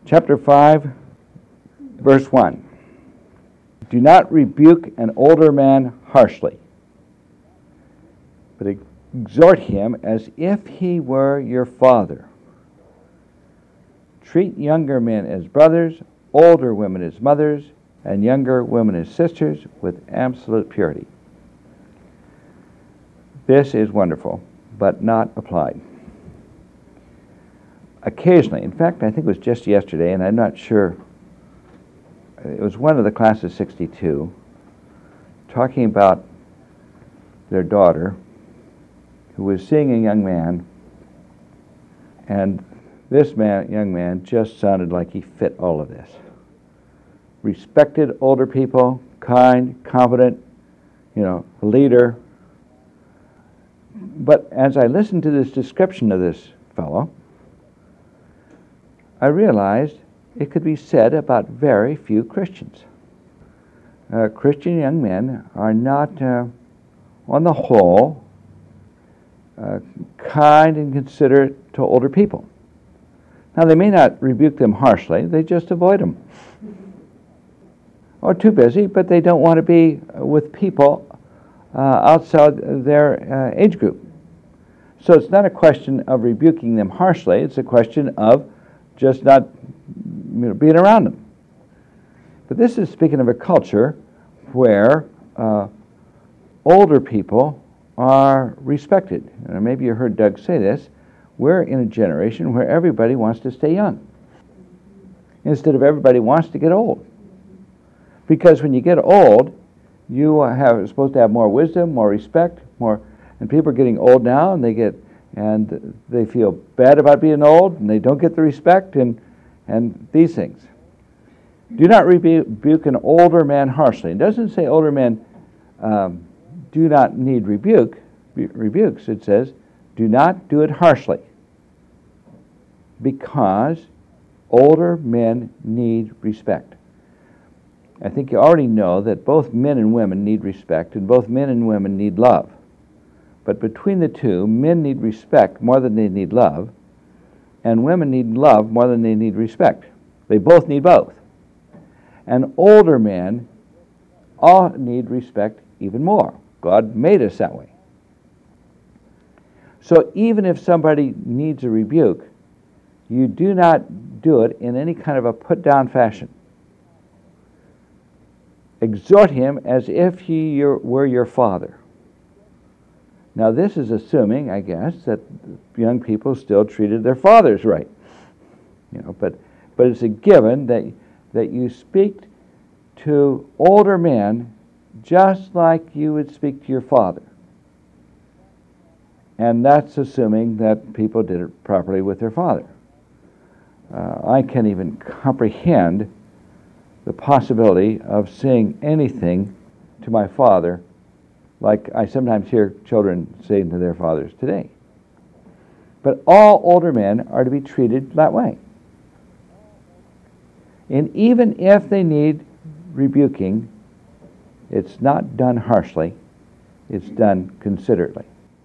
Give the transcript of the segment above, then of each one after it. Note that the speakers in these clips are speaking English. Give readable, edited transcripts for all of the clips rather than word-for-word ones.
Chapter 5, verse 1. Do not rebuke an older man harshly, but exhort him as if he were your father. Treat younger men as brothers, older women as mothers, and younger women as sisters with absolute purity. This is wonderful, but not applied. Occasionally, in fact, I think it was just yesterday, and I'm not sure, it was one of the class of 62, talking about their daughter, who was seeing a young man, and this young man just sounded like he fit all of this. Respected older people, kind, confident, leader. But as I listened to this description of this fellow, I realized it could be said about very few Christians. Christian young men are not, on the whole, kind and considerate to older people. Now, they may not rebuke them harshly, they just avoid them. Or too busy, but they don't want to be with people outside their age group. So it's not a question of rebuking them harshly, it's a question of just not being around them. But this is speaking of a culture where older people are respected. And maybe you heard Doug say this. We're in a generation where everybody wants to stay young instead of everybody wants to get old. Because when you get old, you are supposed to have more wisdom, more respect, and people are getting old now, and they feel bad about being old, and they don't get the respect, and these things. Do not rebuke an older man harshly. It doesn't say older men do not need rebukes. It says, do not do it harshly, because older men need respect. I think you already know that both men and women need respect, and both men and women need love. But between the two, men need respect more than they need love, and women need love more than they need respect. They both need both. And older men all need respect even more. God made us that way. So even if somebody needs a rebuke, you do not do it in any kind of a put-down fashion. Exhort him as if he were your father. Now this is assuming, I guess, that young people still treated their fathers right. But it's a given that you speak to older men just like you would speak to your father. And that's assuming that people did it properly with their father. I can't even comprehend the possibility of saying anything to my father like I sometimes hear children saying to their fathers today. But all older men are to be treated that way. And even if they need rebuking, it's not done harshly, it's done considerately.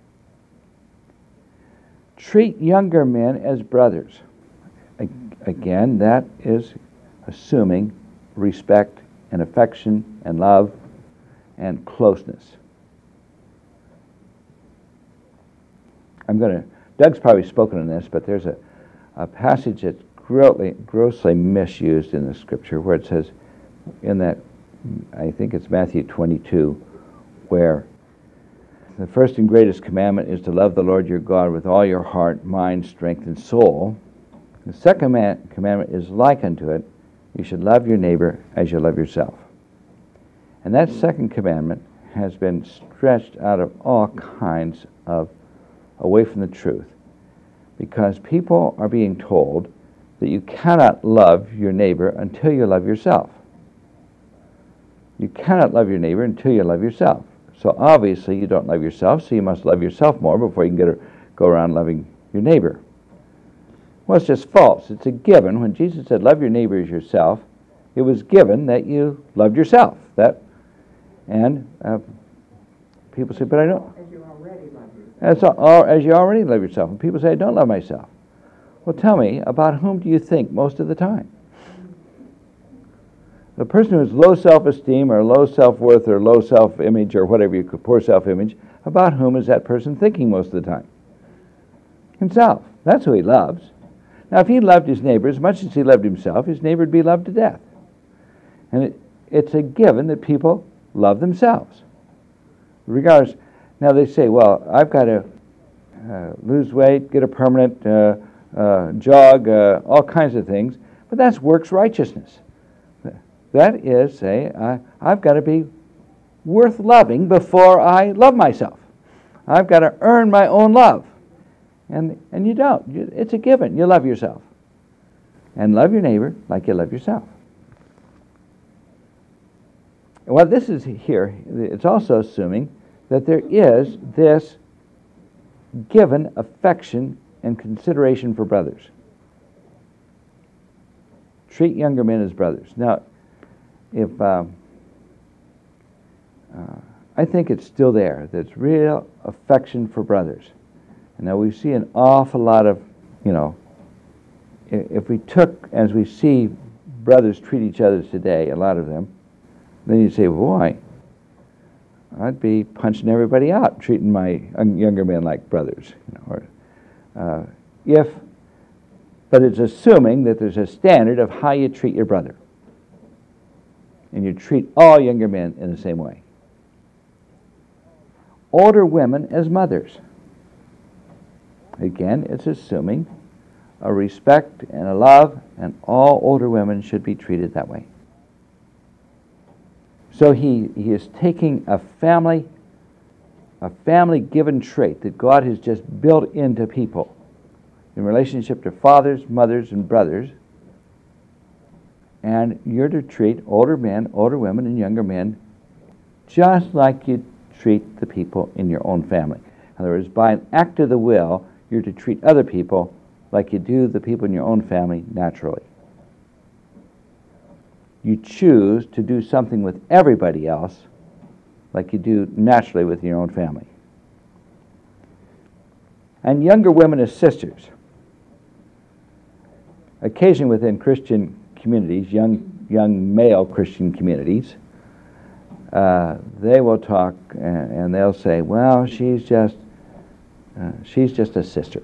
Treat younger men as brothers. Again, that is assuming respect and affection and love and closeness. Doug's probably spoken on this, but there's a passage that's grossly misused in the scripture where it says, in that, I think it's Matthew 22, where the first and greatest commandment is to love the Lord your God with all your heart, mind, strength, and soul. The second commandment is like unto it, you should love your neighbor as you love yourself. And that second commandment has been stretched out of all kinds of away from the truth, because people are being told that you cannot love your neighbor until you love yourself. You cannot love your neighbor until you love yourself. So obviously you don't love yourself, so you must love yourself more before you can go around loving your neighbor. Well, it's just false. It's a given. When Jesus said, love your neighbor as yourself, it was given that you loved yourself. People say, but I don't. As you already love yourself. As you already love yourself. And people say, I don't love myself. Well, tell me, about whom do you think most of the time? The person who has low self-esteem or low self-worth or low self-image or whatever you could, poor self-image, about whom is that person thinking most of the time? Himself. That's who he loves. Now, if he loved his neighbor as much as he loved himself, his neighbor would be loved to death. And it's a given that people love themselves. Regardless, now they say, well, I've got to lose weight, get a permanent jog, all kinds of things, but that's works righteousness. That is, say, I've got to be worth loving before I love myself. I've got to earn my own love. And you don't. It's a given. You love yourself. And love your neighbor like you love yourself. Well, this is here, it's also assuming that there is this given affection and consideration for brothers. Treat younger men as brothers. Now, if I think it's still there. There's real affection for brothers. And now we see an awful lot of, if we took, as we see brothers treat each other today, a lot of them, then you'd say, boy, I'd be punching everybody out, treating my younger men like brothers. But it's assuming that there's a standard of how you treat your brother. And you treat all younger men in the same way. Older women as mothers. Again, it's assuming a respect and a love, and all older women should be treated that way. So he is taking a family given trait that God has just built into people in relationship to fathers, mothers, and brothers. And you're to treat older men, older women, and younger men just like you treat the people in your own family. In other words, by an act of the will, you're to treat other people like you do the people in your own family naturally. You choose to do something with everybody else like you do naturally with your own family. And younger women as sisters. Occasionally within Christian communities, young male Christian communities, they will talk and they'll say, well, she's just a sister.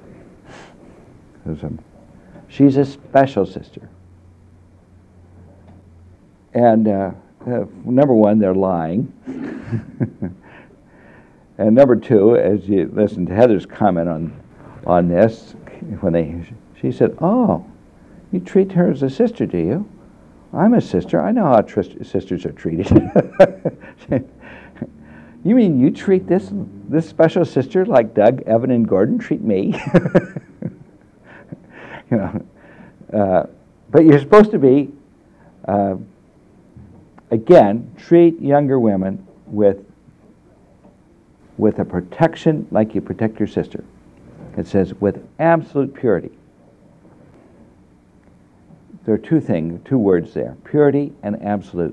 She's a special sister. And number one, they're lying. And number two, as you listen to Heather's comment on this, she said, oh, you treat her as a sister, do you? I'm a sister. I know how sisters are treated. You mean you treat this special sister like Doug, Evan, and Gordon treat me? But you're supposed to be, again, treat younger women with a protection like you protect your sister. It says with absolute purity. There are two words there, purity and absolute.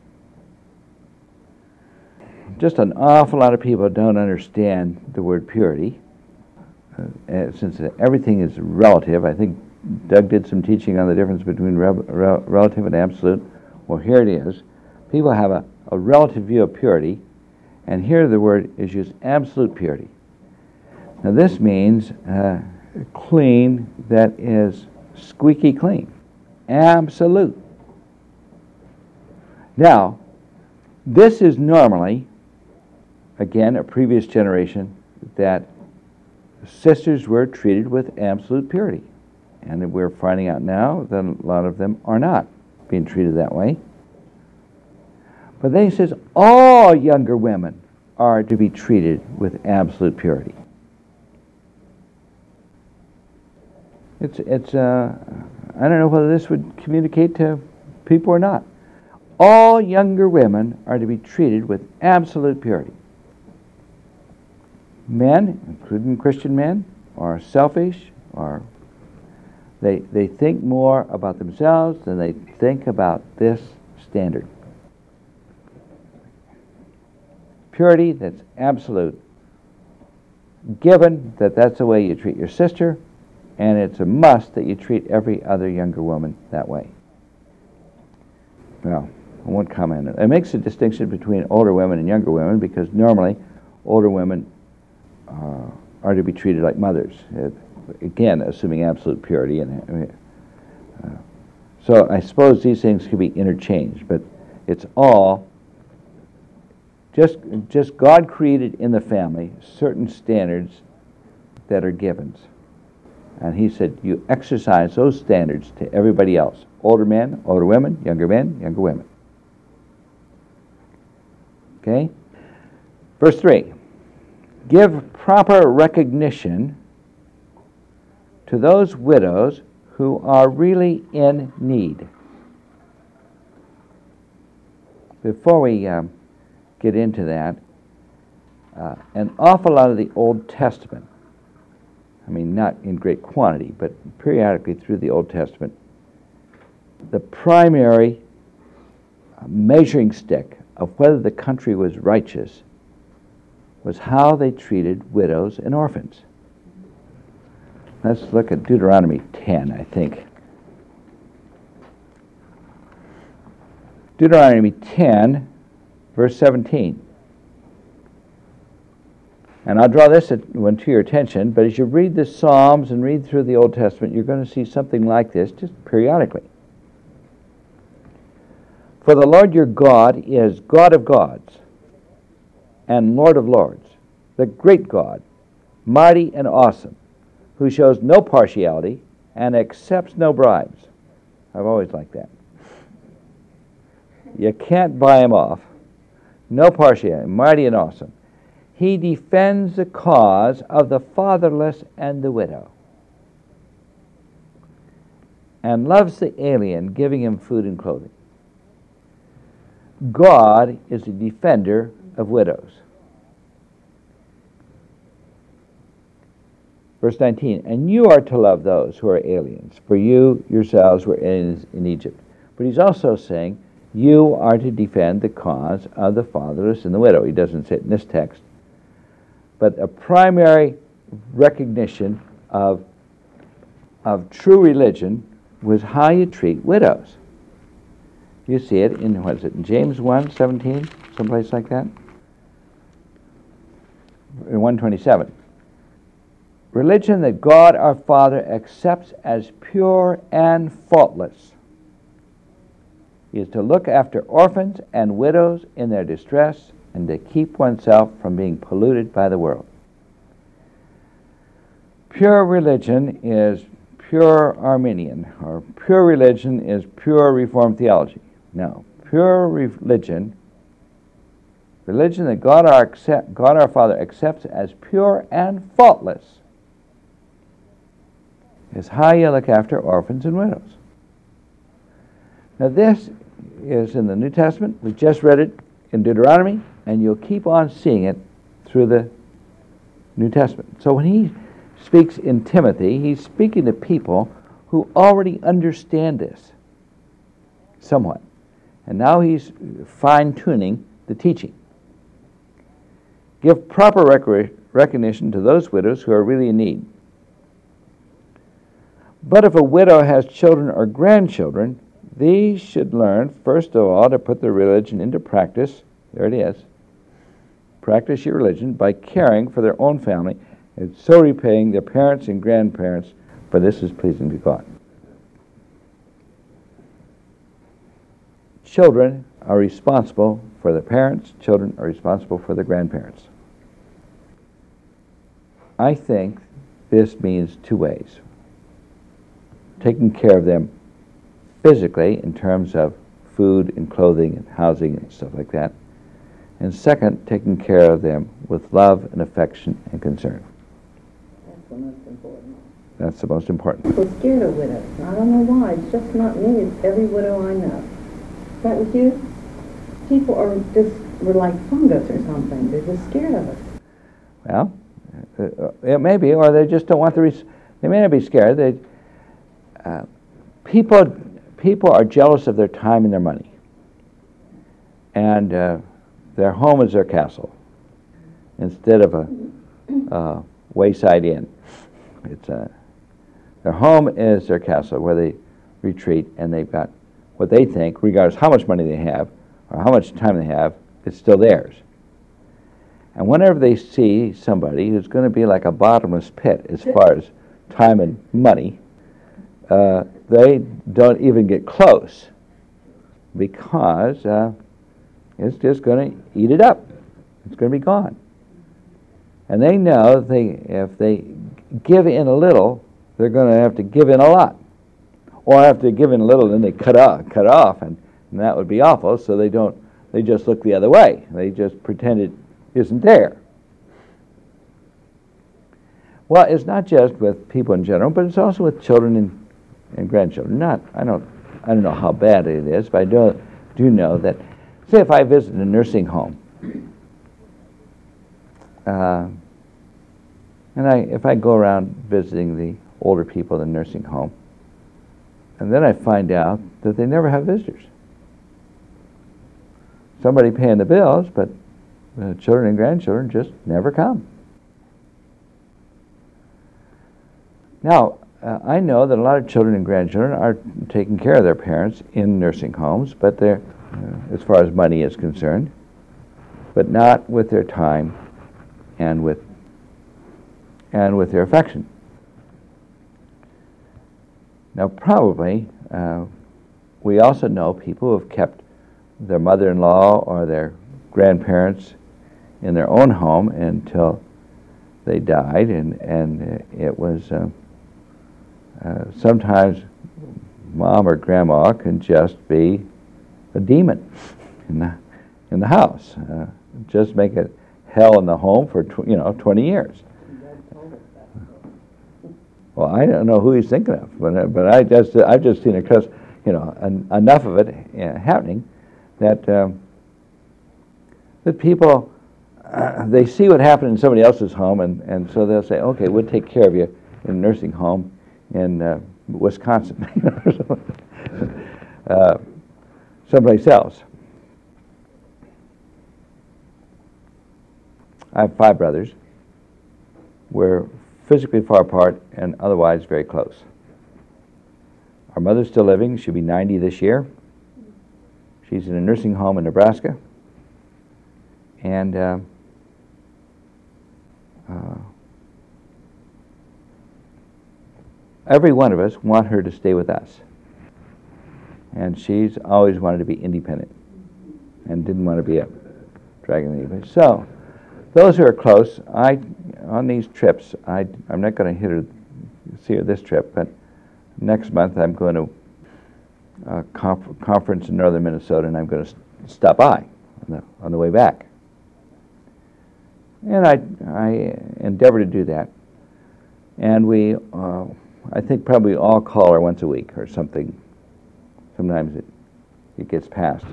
Just an awful lot of people don't understand the word purity. Since everything is relative, I think Doug did some teaching on the difference between relative and absolute. Well, here it is. People have a relative view of purity, and here the word is used, absolute purity. Now this means clean that is squeaky clean. Absolute. Now, this is normally, again, a previous generation that sisters were treated with absolute purity. And we're finding out now that a lot of them are not being treated that way. But then he says all younger women are to be treated with absolute purity. I don't know whether this would communicate to people or not. All younger women are to be treated with absolute purity. Men, including Christian men, are selfish, or they think more about themselves than they think about this standard. Purity that's absolute. Given that that's the way you treat your sister, and it's a must that you treat every other younger woman that way. Well, I won't comment on it. It makes a distinction between older women and younger women because normally older women are to be treated like mothers. Again, assuming absolute purity. So I suppose these things could be interchanged, but it's all just God created in the family certain standards that are givens. And he said, you exercise those standards to everybody else. Older men, older women, younger women. Okay? Verse 3. Give proper recognition to those widows who are really in need. Before we get into that, an awful lot of the Old Testament, I mean, not in great quantity, but periodically through the Old Testament, the primary measuring stick of whether the country was righteous was how they treated widows and orphans. Let's look at Deuteronomy 10, I think. Deuteronomy 10, verse 17. And I'll draw this one to your attention, but as you read the Psalms and read through the Old Testament, you're going to see something like this just periodically. For the Lord your God is God of gods and Lord of lords, the great God, mighty and awesome, who shows no partiality and accepts no bribes. I've always liked that. You can't buy him off. No partiality, mighty and awesome. He defends the cause of the fatherless and the widow, and loves the alien, giving him food and clothing. God is a defender of widows. Verse 19, and you are to love those who are aliens, for you yourselves were aliens in Egypt. But he's also saying, you are to defend the cause of the fatherless and the widow. He doesn't say it in this text. But a primary recognition of true religion was how you treat widows. You see it in, what is it, in James 1:17, someplace like that? In 1:27. Religion that God our Father accepts as pure and faultless is to look after orphans and widows in their distress and to keep oneself from being polluted by the world. Pure religion is pure Arminian, or pure religion is pure Reformed theology. No, pure religion that God our Father accepts as pure and faultless, is how you look after orphans and widows. Now this is in the New Testament. We just read it in Deuteronomy, and you'll keep on seeing it through the New Testament. So when he speaks in Timothy, he's speaking to people who already understand this somewhat. And now he's fine-tuning the teaching. Give proper recognition to those widows who are really in need. But if a widow has children or grandchildren, these should learn, first of all, to put their religion into practice. There it is. Practice your religion by caring for their own family and so repaying their parents and grandparents, for this is pleasing to God. Children are responsible for their parents. Children are responsible for their grandparents. I think this means two ways. Taking care of them physically in terms of food and clothing and housing and stuff like that. And second, taking care of them with love and affection and concern. That's the most important. That's the most important. People are scared of widows. I don't know why. It's just not me. It's every widow I know. Is that with you? People are just, we're like fungus or something. They're just scared of us. Well, it may be, or they just don't want they may not be scared. People are jealous of their time and their money. And their home is their castle instead of a wayside inn. Their home is their castle where they retreat, and they've got what they think, regardless how much money they have or how much time they have, it's still theirs. And whenever they see somebody who's going to be like a bottomless pit as far as time and money, they don't even get close because it's just going to eat it up. It's going to be gone. And they know if they give in a little, they're going to have to give in a lot. Or after they give in a little, then they cut off, and that would be awful, so they just look the other way. They just pretend it isn't there. Well, it's not just with people in general, but it's also with children and grandchildren. I don't know how bad it is, but I do know that, say if I visit a nursing home, and if I go around visiting the older people in the nursing home, and then I find out that they never have visitors. Somebody paying the bills, but the children and grandchildren just never come. Now, I know that a lot of children and grandchildren are taking care of their parents in nursing homes, but they're, as far as money is concerned, but not with their time and with their affection. Now, probably, we also know people who have kept their mother-in-law or their grandparents in their own home until they died, and it was sometimes mom or grandma can just be a demon in the house, just make it hell in the home for 20 years. Well, I don't know who he's thinking of, but I've just seen it because enough of it happening that the people they see what happened in somebody else's home, and so they'll say, okay, we'll take care of you in a nursing home in Wisconsin, someplace else. I have 5 brothers. We're physically far apart and otherwise very close. Our mother's still living. She'll be 90 this year. She's in a nursing home in Nebraska. And every one of us want her to stay with us. And she's always wanted to be independent and didn't want to be a dragon anybody. So, those who are close, on these trips, I'm not going to see her this trip, but next month I'm going to a conference in northern Minnesota, and I'm going to stop by on the way back. And I endeavor to do that. And we, I think probably all call her once a week or something. Sometimes it gets past.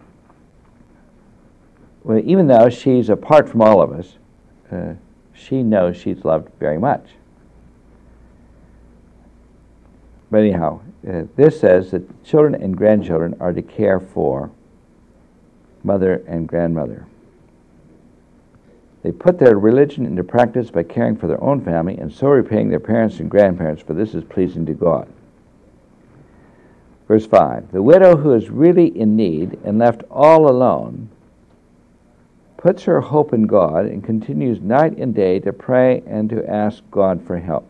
Well, even though she's apart from all of us, she knows she's loved very much. But anyhow, this says that children and grandchildren are to care for mother and grandmother. They put their religion into practice by caring for their own family and so repaying their parents and grandparents, for this is pleasing to God. Verse 5, the widow who is really in need and left all alone puts her hope in God and continues night and day to pray and to ask God for help.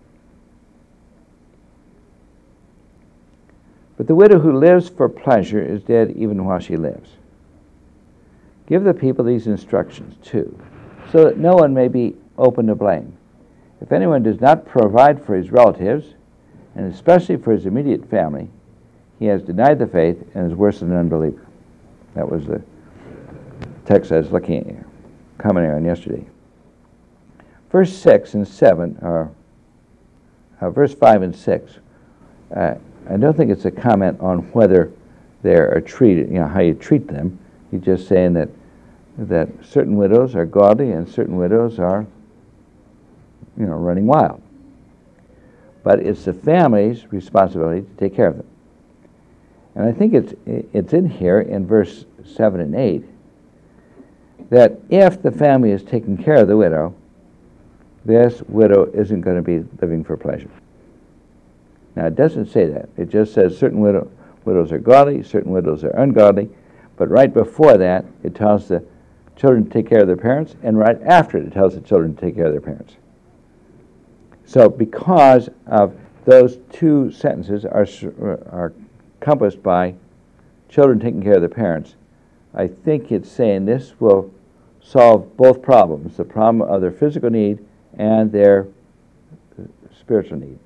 But the widow who lives for pleasure is dead even while she lives. Give the people these instructions too, so that no one may be open to blame. If anyone does not provide for his relatives, and especially for his immediate family, he has denied the faith and is worse than an unbeliever. That was the text I was looking at, commenting on yesterday. Verse 6 and 7, or verse 5 and 6, I don't think it's a comment on whether they are treated, how you treat them. He's just saying that certain widows are godly and certain widows are, running wild. But it's the family's responsibility to take care of them. And I think it's in here in verse 7 and 8 that if the family is taking care of the widow, this widow isn't going to be living for pleasure. Now, it doesn't say that. It just says certain widows are godly, certain widows are ungodly. But right before that, it tells the children to take care of their parents, and right after it tells the children to take care of their parents. So because of those two sentences are encompassed by children taking care of their parents, I think it's saying this will solve both problems, the problem of their physical need and their spiritual need.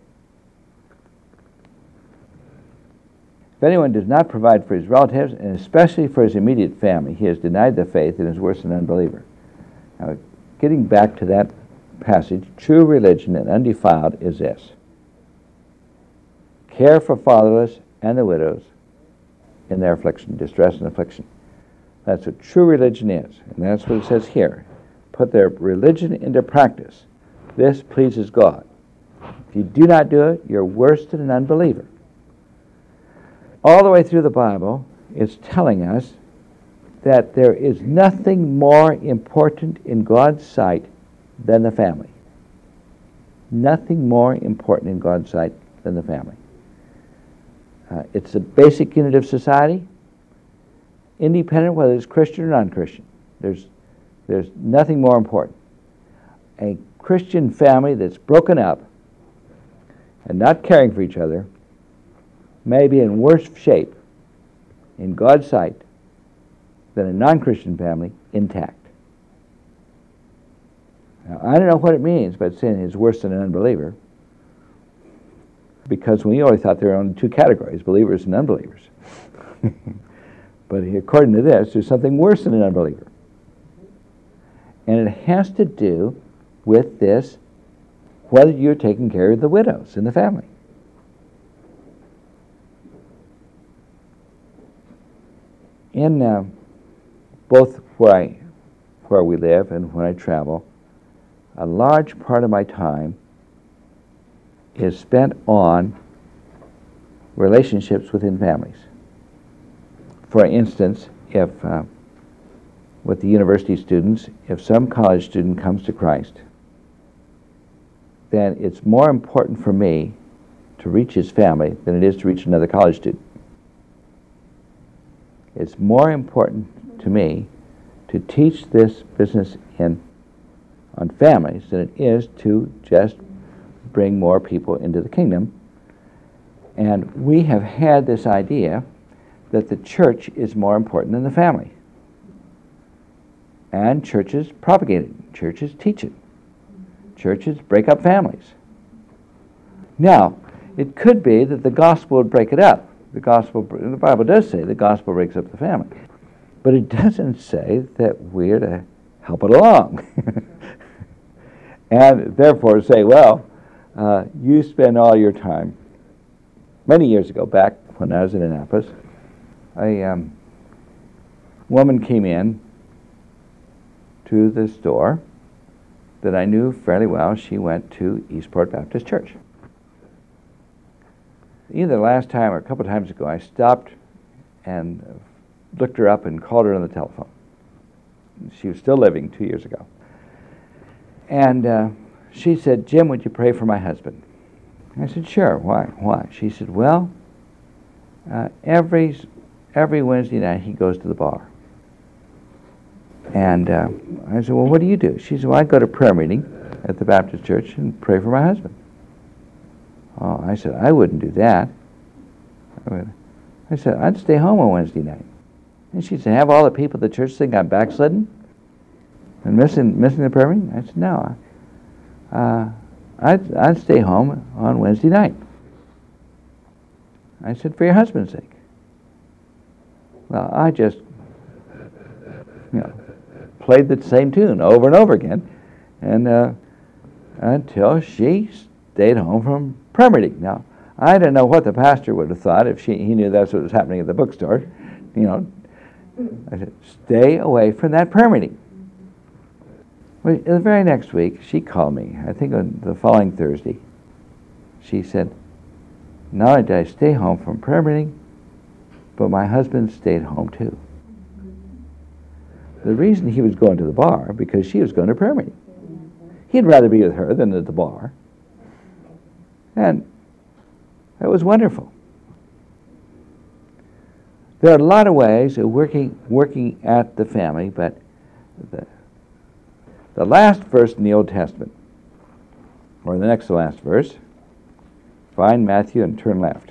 If anyone does not provide for his relatives, and especially for his immediate family, he has denied the faith and is worse than an unbeliever. Now, getting back to that passage, true religion and undefiled is this: care for fatherless and the widows in their affliction, distress and affliction. That's what true religion is, and that's what it says here. Put their religion into practice. This pleases God. If you do not do it, you're worse than an unbeliever. All the way through the Bible, it's telling us that there is nothing more important in God's sight than the family. Nothing more important in God's sight than the family. It's the basic unit of society, independent whether it's Christian or non-Christian. There's nothing more important. A Christian family that's broken up and not caring for each other may be in worse shape in God's sight than a non-Christian family intact. Now, I don't know what it means by saying it's worse than an unbeliever, because we always thought there were only two categories, believers and unbelievers. But according to this, there's something worse than an unbeliever. And it has to do with this, whether you're taking care of the widows in the family. In both where we live and when I travel, a large part of my time is spent on relationships within families. For instance, if with the university students, if some college student comes to Christ, then it's more important for me to reach his family than it is to reach another college student. It's more important to me to teach this business on families than it is to just bring more people into the kingdom. And we have had this idea that the church is more important than the family. And churches propagate it. Churches teach it. Churches break up families. Now, it could be that the gospel would break it up. The Bible does say the gospel breaks up the family. But it doesn't say that we're to help it along. And therefore say, well, you spend all your time. Many years ago, back when I was in Annapolis, a woman came in to the store that I knew fairly well. She went to Eastport Baptist Church. Either last time or a couple of times ago, I stopped and looked her up and called her on the telephone. She was still living 2 years ago. And she said, "Jim, would you pray for my husband?" I said, "Sure, why?" She said, "Well, every Wednesday night he goes to the bar." And I said, "Well, what do you do?" She said, "Well, I go to prayer meeting at the Baptist church and pray for my husband." Oh, I said, "I wouldn't do that." I said, "I'd stay home on Wednesday night." And she said, "Have all the people at the church think I'm backslidden and missing the prayer meeting?" I said, "No, I'd stay home on Wednesday night." I said, "For your husband's sake." Well, I just, played the same tune over and over again, and until she stayed home from prayer meeting. Now, I don't know what the pastor would have thought if he knew that's what was happening at the bookstore. I said, "Stay away from that prayer meeting." Well, the very next week, she called me, I think on the following Thursday. She said, "Not only did I stay home from prayer meeting, but my husband stayed home too." The reason he was going to the bar, because she was going to prayer meeting. He'd rather be with her than at the bar. And It was wonderful. There are a lot of ways of working at the family, but the last verse in the Old Testament, or the next to last verse, find Matthew and turn left.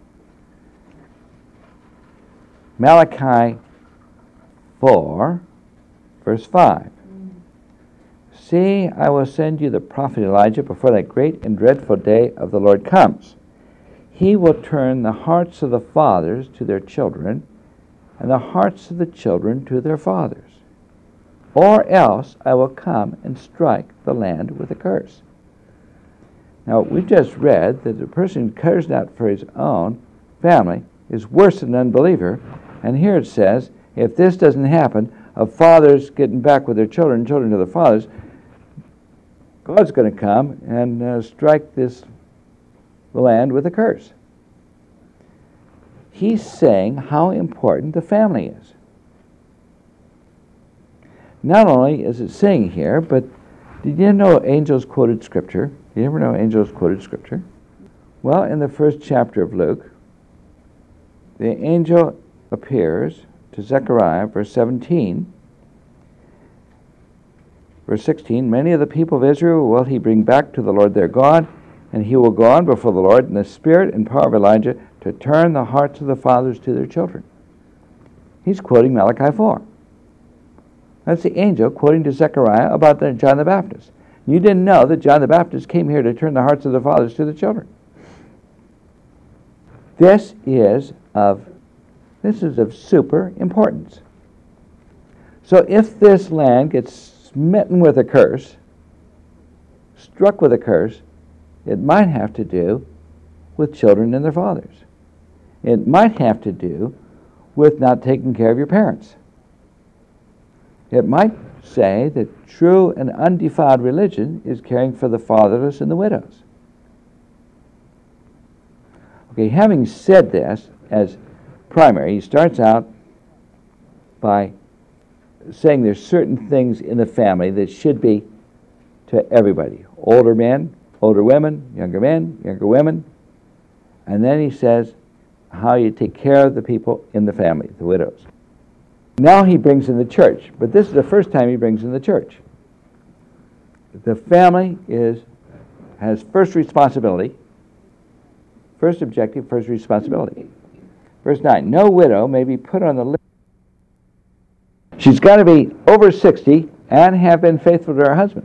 Malachi 4, verse 5. See, I will send you the prophet Elijah before that great and dreadful day of the Lord comes. He will turn the hearts of the fathers to their children, and the hearts of the children to their fathers. Or else I will come and strike the land with a curse. Now, we've just read that the person who cares not for his own family is worse than an unbeliever. And here it says, if this doesn't happen, of fathers getting back with their children, children to their fathers, God's going to come and strike the land with a curse. He's saying how important the family is. Not only is it saying here, but did you know angels quoted Scripture? Do you ever know angels quoted Scripture? Well, in the first chapter of Luke, the angel appears to Zechariah, verse 17. Verse 16, many of the people of Israel will he bring back to the Lord their God, and he will go on before the Lord in the spirit and power of Elijah to turn the hearts of the fathers to their children. He's quoting Malachi 4. That's the angel quoting to Zechariah about John the Baptist. You didn't know that John the Baptist came here to turn the hearts of the fathers to the children. This is of super importance. So if this land gets smitten with a curse, struck with a curse, it might have to do with children and their fathers. It might have to do with not taking care of your parents. It might say that true and undefiled religion is caring for the fatherless and the widows. Okay, having said this as primary, he starts out by saying there's certain things in the family that should be to everybody. Older men, older women, younger men, younger women. And then he says how you take care of the people in the family, the widows. Now he brings in the church, but this is the first time he brings in the church. The family has first responsibility, first objective, first responsibility. Verse 9, no widow may be put on the list. She's got to be over 60 and have been faithful to her husband.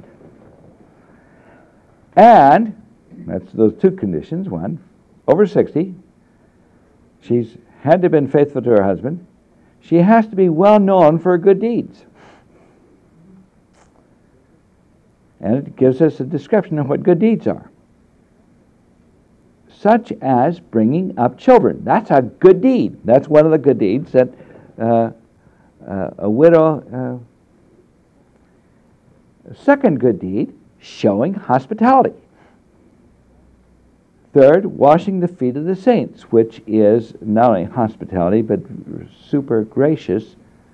And, that's those two conditions. One, over 60, she's had to have been faithful to her husband. She has to be well known for her good deeds. And it gives us a description of what good deeds are. Such as bringing up children. That's a good deed. That's one of the good deeds that a widow... second good deed, showing hospitality. Third, washing the feet of the saints, which is not only hospitality, but super gracious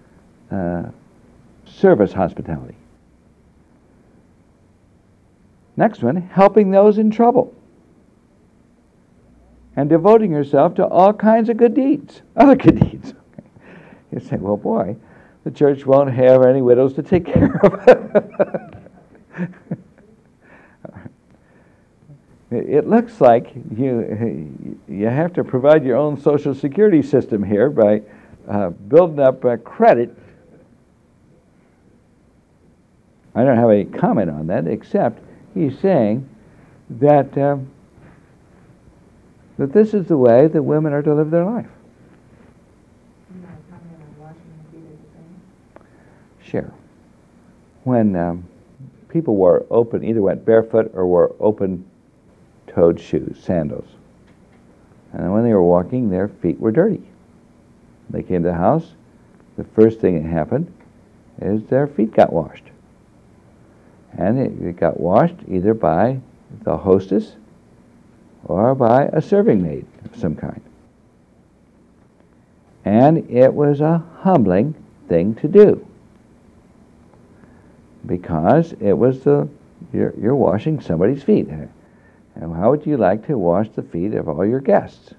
service hospitality. Next one, helping those in trouble. And devoting herself to all kinds of good deeds, other good deeds. You say, well, boy, the church won't have any widows to take care of. It looks like you have to provide your own social security system here by building up credit. I don't have any comment on that, except he's saying that that this is the way that women are to live their life. Sure. When people wore open, either went barefoot or wore open-toed shoes, sandals, and when they were walking, their feet were dirty. They came to the house, the first thing that happened is their feet got washed. And it got washed either by the hostess or by a serving maid of some kind. And it was a humbling thing to do, because it was you're washing somebody's feet. And how would you like to wash the feet of all your guests?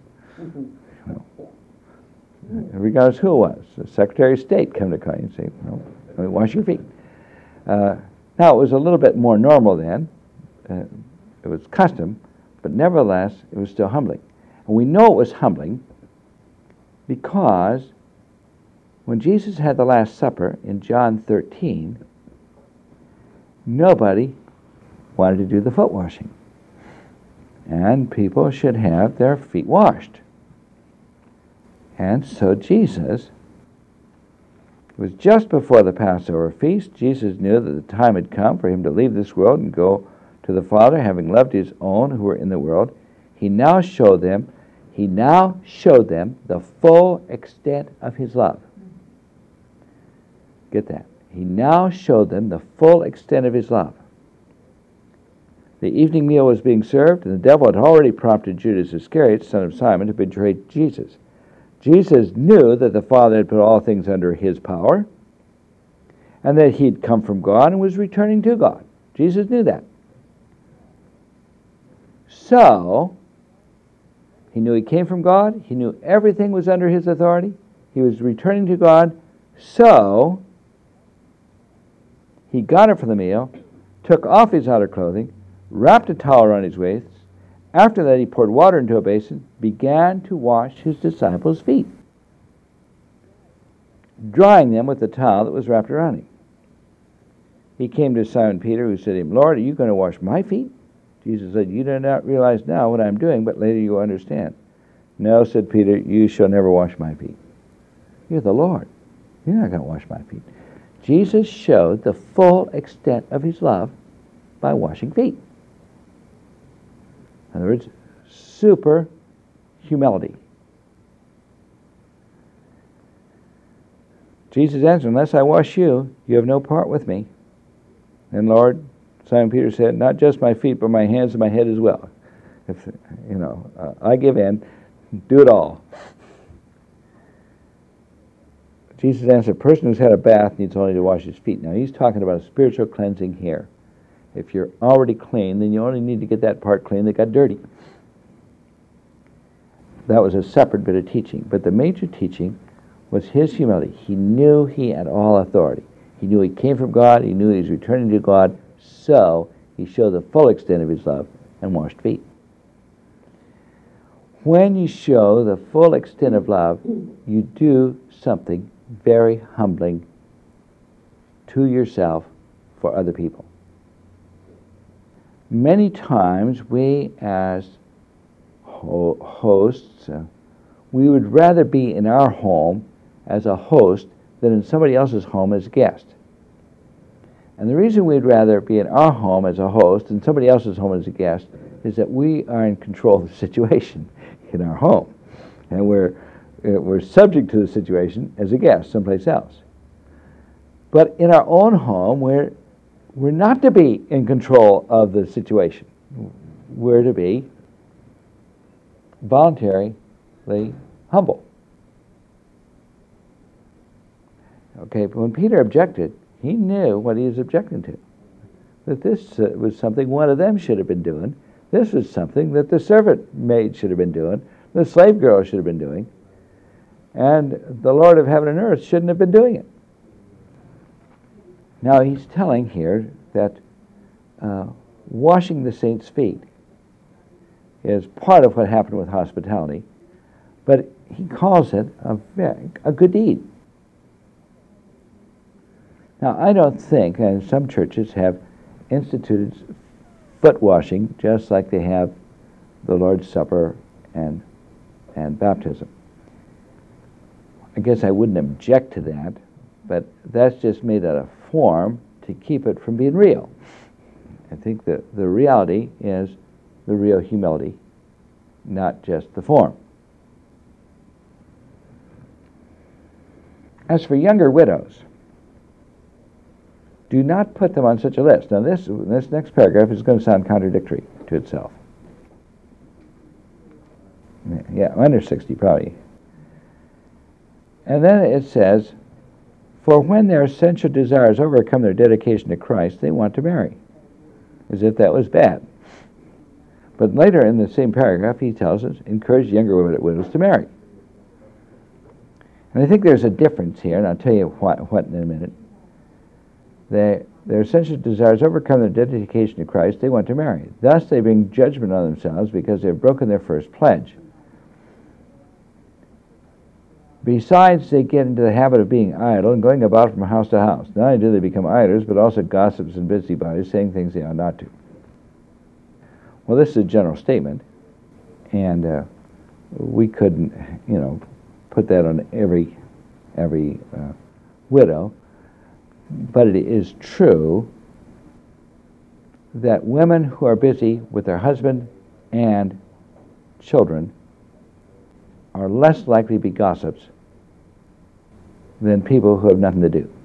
Regardless who it was. The Secretary of State come to call you and say, no, let me wash your feet. Now, it was a little bit more normal then. It was custom, but nevertheless, it was still humbling. And we know it was humbling because when Jesus had the Last Supper in John 13, nobody wanted to do the foot washing. And people should have their feet washed. And so Jesus, it was just before the Passover feast. Jesus knew that the time had come for him to leave this world and go to the Father, having loved his own who were in the world. He now showed them the full extent of his love. Get that? He now showed them the full extent of his love. The evening meal was being served, and the devil had already prompted Judas Iscariot, son of Simon, to betray Jesus. Jesus knew that the Father had put all things under his power, and that he'd come from God and was returning to God. Jesus knew that. So, he knew he came from God. He knew everything was under his authority. He was returning to God. So, he got up for the meal, took off his outer clothing, wrapped a towel around his waist. After that, he poured water into a basin, began to wash his disciples' feet, drying them with the towel that was wrapped around him. He came to Simon Peter, who said to him, Lord, are you going to wash my feet? Jesus said, you do not realize now what I'm doing, but later you will understand. No, said Peter, you shall never wash my feet. You're the Lord. You're not going to wash my feet. Jesus showed the full extent of his love by washing feet. In other words, super humility. Jesus answered, unless I wash you, you have no part with me. And Lord, Simon Peter said, not just my feet, but my hands and my head as well. If, I give in, do it all. Jesus answered, a person who's had a bath needs only to wash his feet. Now he's talking about a spiritual cleansing here. If you're already clean, then you only need to get that part clean that got dirty. That was a separate bit of teaching. But the major teaching was his humility. He knew he had all authority. He knew he came from God. He knew he was returning to God. So he showed the full extent of his love and washed feet. When you show the full extent of love, you do something very humbling to yourself for other people. Many times we as hosts, we would rather be in our home as a host than in somebody else's home as a guest. And the reason we'd rather be in our home as a host than somebody else's home as a guest is that we are in control of the situation in our home. And we're subject to the situation as a guest someplace else. But in our own home, we're not to be in control of the situation. We're to be voluntarily humble. Okay, but when Peter objected, he knew what he was objecting to. That this was something one of them should have been doing. This was something that the servant maid should have been doing. The slave girl should have been doing. And the Lord of heaven and earth shouldn't have been doing it. Now he's telling here that washing the saints' feet is part of what happened with hospitality, but he calls it a good deed. Now I don't think, and some churches have instituted foot washing just like they have the Lord's Supper and baptism. I guess I wouldn't object to that, but that's just made out of form to keep it from being real. I think that the reality is the real humility, not just the form. As for younger widows, do not put them on such a list. Now this next paragraph is going to sound contradictory to itself. Yeah, under 60 probably. And then it says, for when their sensual desires overcome their dedication to Christ, they want to marry. As if that was bad. But later in the same paragraph, he tells us, encourage younger widows to marry. And I think there's a difference here, and I'll tell you what in a minute. Their sensual desires overcome their dedication to Christ, they want to marry. Thus, they bring judgment on themselves because they've broken their first pledge. Besides, they get into the habit of being idle and going about from house to house. Not only do they become idlers, but also gossips and busybodies, saying things they ought not to. Well, this is a general statement, and we couldn't, put that on every widow. But it is true that women who are busy with their husband and children are less likely to be gossips than people who have nothing to do.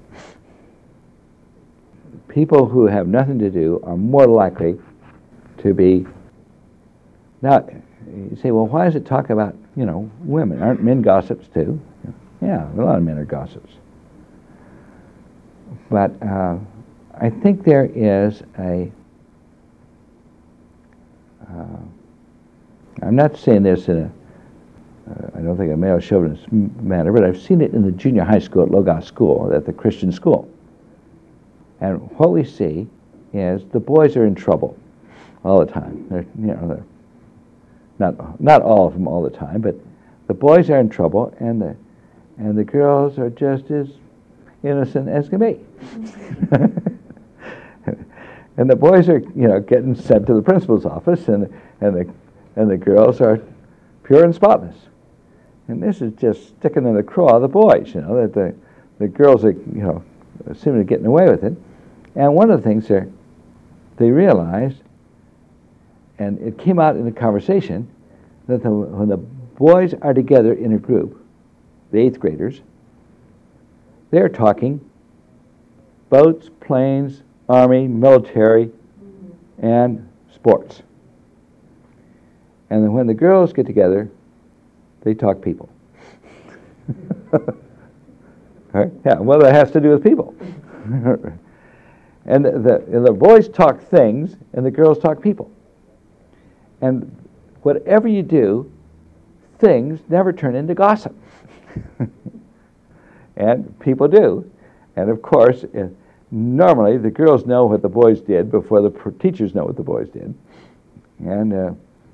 People who have nothing to do are more likely to be... Now, you say, well, why does it talk about, women? Aren't men gossips too? Yeah, a lot of men are gossips. But I think there is I'm not saying this in I don't think a male chauvinist manner, but I've seen it in the junior high school at Logos School, at the Christian school. And what we see is the boys are in trouble all the time. They're not all of them all the time, but the boys are in trouble, and the girls are just as innocent as can be. And the boys are, getting sent to the principal's office, and the girls are pure and spotless. And this is just sticking in the craw of the boys, that the girls are, seeming to getting away with it. And one of the things they realized, and it came out in the conversation, that when the boys are together in a group, the 8th graders, they're talking boats, planes, army, military, and sports. And then when the girls get together, they talk people. Right? Yeah, well, that has to do with people. And the boys talk things, and the girls talk people. And whatever you do, things never turn into gossip. And people do. And of course, normally the girls know what the boys did before the teachers know what the boys did. And,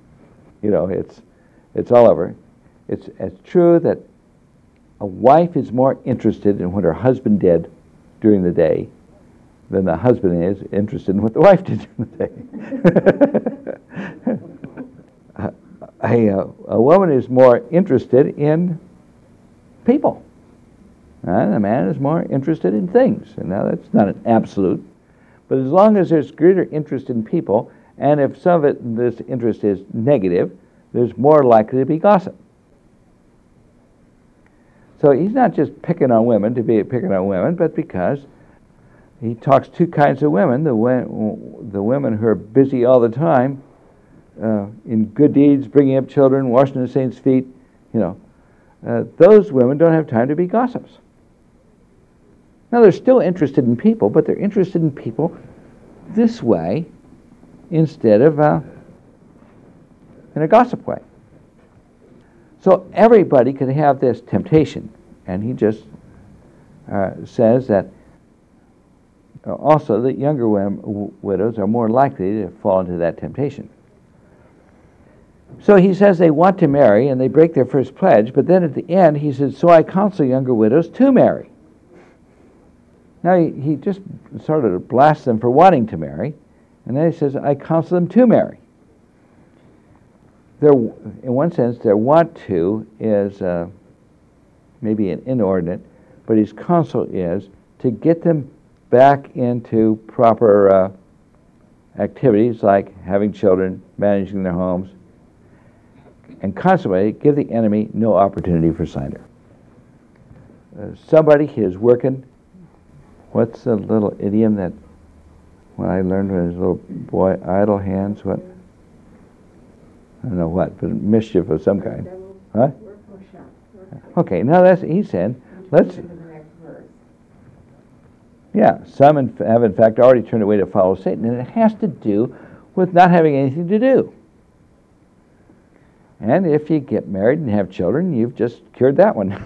it's all over. It's true that a wife is more interested in what her husband did during the day than the husband is interested in what the wife did during the day. A woman is more interested in people. And a man is more interested in things. And now that's not an absolute. But as long as there's greater interest in people, and if some of this interest is negative, there's more likely to be gossip. So he's not just picking on women to be picking on women, but because he talks two kinds of women, the women who are busy all the time in good deeds, bringing up children, washing the saints' feet, those women don't have time to be gossips. Now, they're still interested in people, but they're interested in people this way instead of in a gossip way. So everybody can have this temptation, and he just says that also that younger widows are more likely to fall into that temptation. So he says they want to marry, and they break their first pledge, but then at the end he says, so I counsel younger widows to marry. Now he just sort of blasts them for wanting to marry, and then he says, I counsel them to marry. In one sense, their want to is maybe an inordinate, but his counsel is to get them back into proper activities like having children, managing their homes, and consequently give the enemy no opportunity for slander. Somebody is working. What's the little idiom that when I learned when I was a little boy, idle hands, what? I don't know what, but mischief of some kind. Huh? Okay, now he's saying, let's... Yeah, some have in fact already turned away to follow Satan, and it has to do with not having anything to do. And if you get married and have children, you've just cured that one.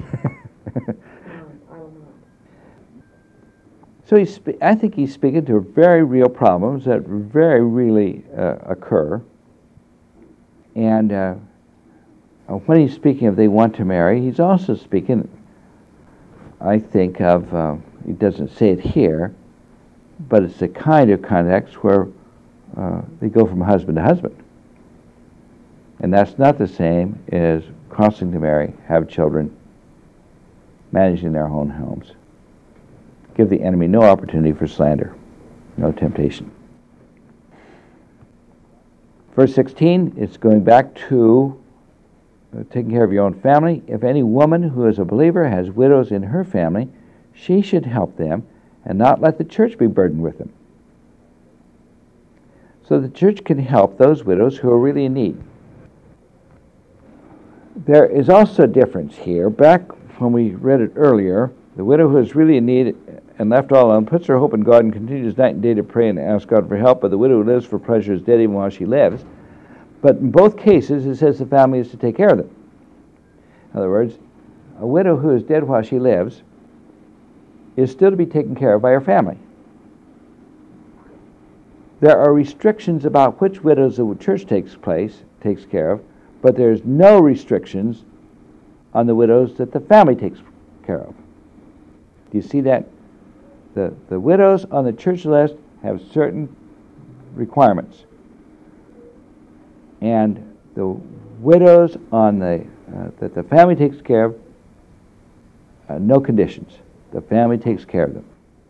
So I think he's speaking to very real problems that very really occur. And when he's speaking of they want to marry, he's also speaking, I think, of, he doesn't say it here, but it's the kind of context where they go from husband to husband. And that's not the same as crossing to marry, have children, managing their own homes. Give the enemy no opportunity for slander, no temptation. Verse 16, it's going back to taking care of your own family. If any woman who is a believer has widows in her family, she should help them and not let the church be burdened with them. So the church can help those widows who are really in need. There is also a difference here. Back when we read it earlier, the widow who is really in need and left all alone puts her hope in God and continues night and day to pray and ask God for help, but the widow who lives for pleasure is dead even while she lives. But in both cases, it says the family is to take care of them. In other words, a widow who is dead while she lives is still to be taken care of by her family. There are restrictions about which widows the church takes care of, but there's no restrictions on the widows that the family takes care of. Do you see that? The widows on the church list have certain requirements. And the widows on that the family takes care of, no conditions. The family takes care of them.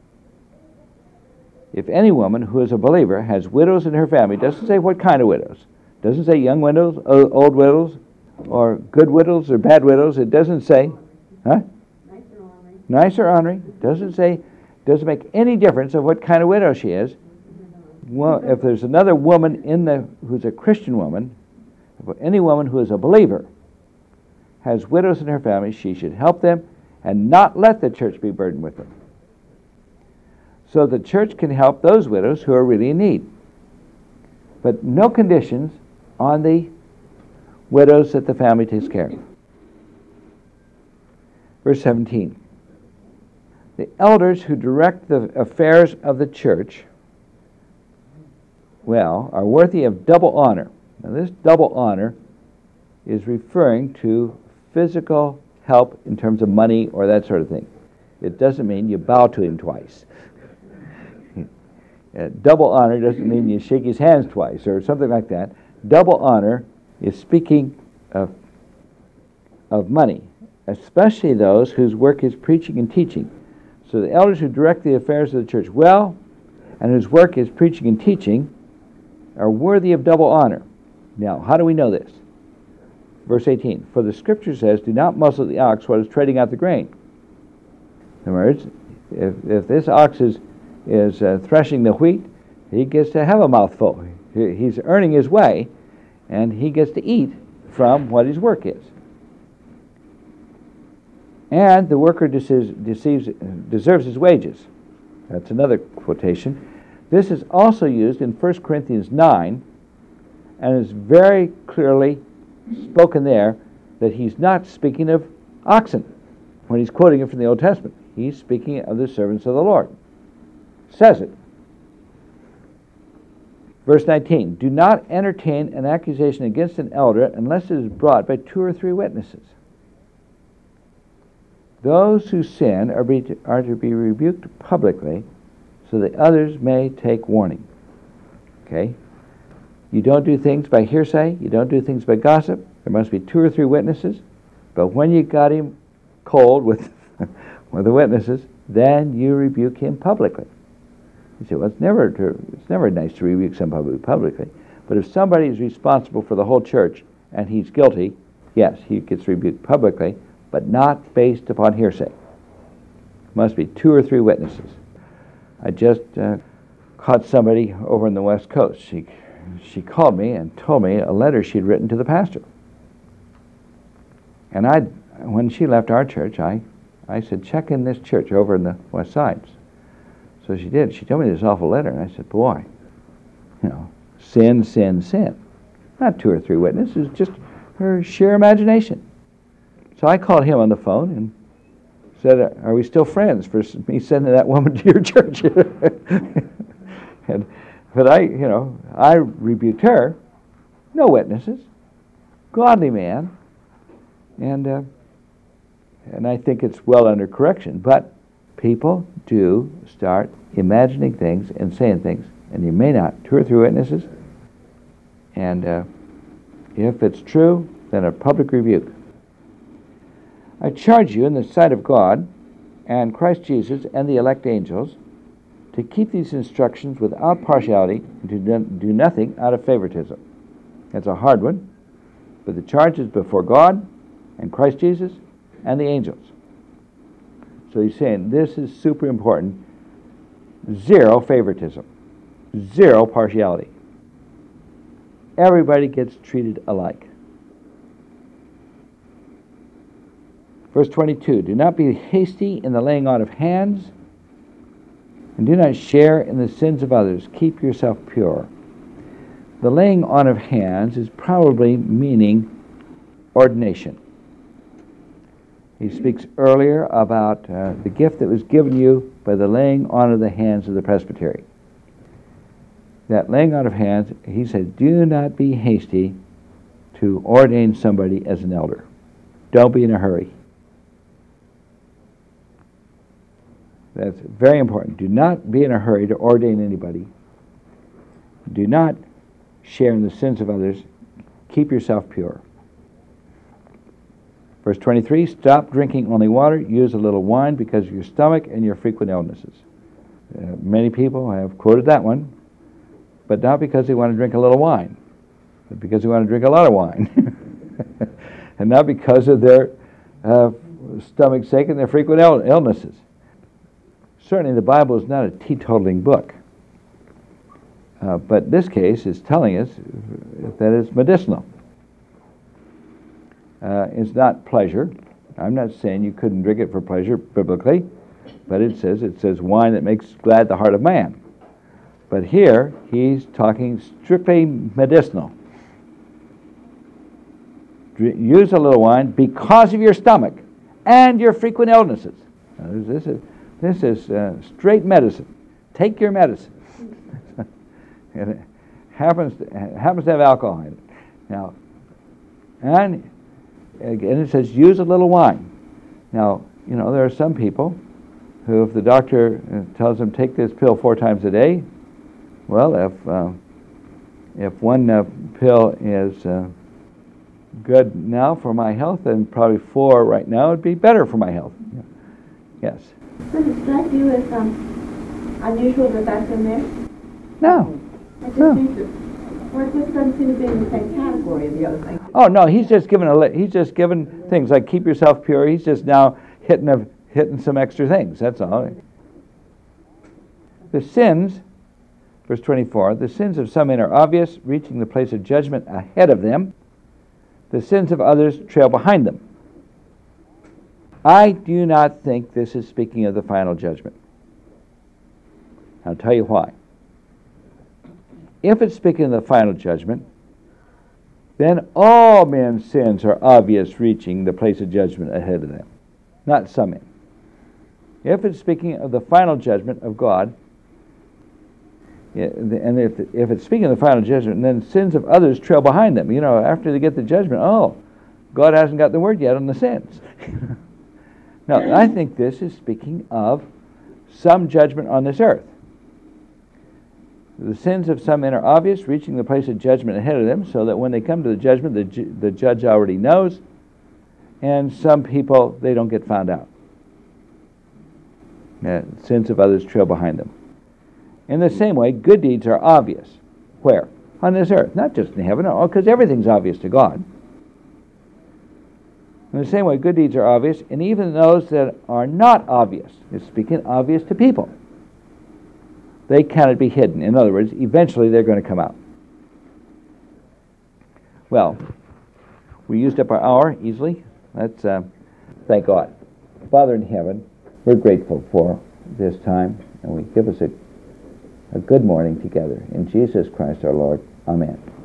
If any woman who is a believer has widows in her family, it doesn't say what kind of widows. It doesn't say young widows, old widows, or good widows or bad widows. It doesn't say, huh? Nice or ornery. It doesn't make any difference of what kind of widow she is. Well, if there's another woman who's a Christian woman, if any woman who is a believer has widows in her family, she should help them and not let the church be burdened with them. So the church can help those widows who are really in need. But no conditions on the widows that the family takes care of. Verse 17. The elders who direct the affairs of the church, are worthy of double honor. Now this double honor is referring to physical help in terms of money or that sort of thing. It doesn't mean you bow to him twice. Double honor doesn't mean you shake his hands twice or something like that. Double honor is speaking of money, especially those whose work is preaching and teaching. So the elders who direct the affairs of the church well and whose work is preaching and teaching are worthy of double honor. Now, how do we know this? Verse 18, for the scripture says, do not muzzle the ox while it's treading out the grain. In other words, if this ox is threshing the wheat, he gets to have a mouthful. He's earning his way, and he gets to eat from what his work is. And the worker deserves his wages. That's another quotation. This is also used in 1 Corinthians 9, and is very clearly spoken there that he's not speaking of oxen when he's quoting it from the Old Testament. He's speaking of the servants of the Lord. Says it. Verse 19, do not entertain an accusation against an elder unless it is brought by 2 or 3 witnesses. Those who sin are to be rebuked publicly so that others may take warning. Okay? You don't do things by hearsay. You don't do things by gossip. There must be 2 or 3 witnesses. But when you got him cold with the witnesses, then you rebuke him publicly. You say, well, it's never nice to rebuke somebody publicly. But if somebody is responsible for the whole church and he's guilty, yes, he gets rebuked publicly, but not based upon hearsay. Must be 2 or 3 witnesses. I just caught somebody over on the West Coast. She called me and told me a letter she'd written to the pastor. And when she left our church, I said, check in this church over in the West Side. So she did. She told me this awful letter, and I said, boy, sin, sin, sin. Not 2 or 3 witnesses, just her sheer imagination. So I called him on the phone and said, are we still friends for me sending that woman to your church? But I rebuked her. No witnesses. Godly man. And I think it's well under correction. But people do start imagining things and saying things, and you may not. 2 or 3 witnesses. And if it's true, then a public rebuke. I charge you in the sight of God and Christ Jesus and the elect angels to keep these instructions without partiality and to do nothing out of favoritism. That's a hard one, but the charge is before God and Christ Jesus and the angels. So he's saying this is super important. 0 favoritism. 0 partiality. Everybody gets treated alike. Verse 22, do not be hasty in the laying on of hands, and do not share in the sins of others. Keep yourself pure. The laying on of hands is probably meaning ordination. He speaks earlier about the gift that was given you by the laying on of the hands of the presbytery. That laying on of hands, he said, do not be hasty to ordain somebody as an elder. Don't be in a hurry. That's very important. Do not be in a hurry to ordain anybody. Do not share in the sins of others. Keep yourself pure. Verse 23, stop drinking only water. Use a little wine because of your stomach and your frequent illnesses. Many people have quoted that one, but not because they want to drink a little wine, but because they want to drink a lot of wine. And not because of their stomach's sake and their frequent illnesses. Certainly the Bible is not a teetotaling book. But this case is telling us that it's medicinal. It's not pleasure. I'm not saying you couldn't drink it for pleasure biblically, but it says wine that makes glad the heart of man. But here he's talking strictly medicinal. Use a little wine because of your stomach and your frequent illnesses. Now, this is straight medicine. Take your medicine. And it happens to have alcohol in it. Now, and again it says use a little wine. Now, there are some people who, if the doctor tells them take this pill 4 times a day, well, if one pill is good now for my health, then probably 4 right now would be better for my health. Yes. Does it strike you as unusual that that's in there? No. It just doesn't seem to be in the same category of the other things. Oh no, he's just given things like keep yourself pure. He's just now hitting some extra things. That's all. The sins, verse 24, the sins of some men are obvious, reaching the place of judgment ahead of them. The sins of others trail behind them. I do not think this is speaking of the final judgment. I'll tell you why. If it's speaking of the final judgment, then all men's sins are obvious, reaching the place of judgment ahead of them, not some men. If it's speaking of the final judgment of God, and if it's speaking of the final judgment, then sins of others trail behind them. After they get the judgment, God hasn't got the word yet on the sins. No, I think this is speaking of some judgment on this earth. The sins of some men are obvious, reaching the place of judgment ahead of them, so that when they come to the judgment, the judge already knows, and some people, they don't get found out. Sins of others trail behind them. In the same way, good deeds are obvious. Where? On this earth, not just in heaven, because everything's obvious to God. In the same way, good deeds are obvious, and even those that are not obvious, it's speaking obvious to people, they cannot be hidden. In other words, eventually they're going to come out. Well, we used up our hour easily. Let's thank God. Father in heaven, we're grateful for this time, and we give us a good morning together. In Jesus Christ our Lord, amen.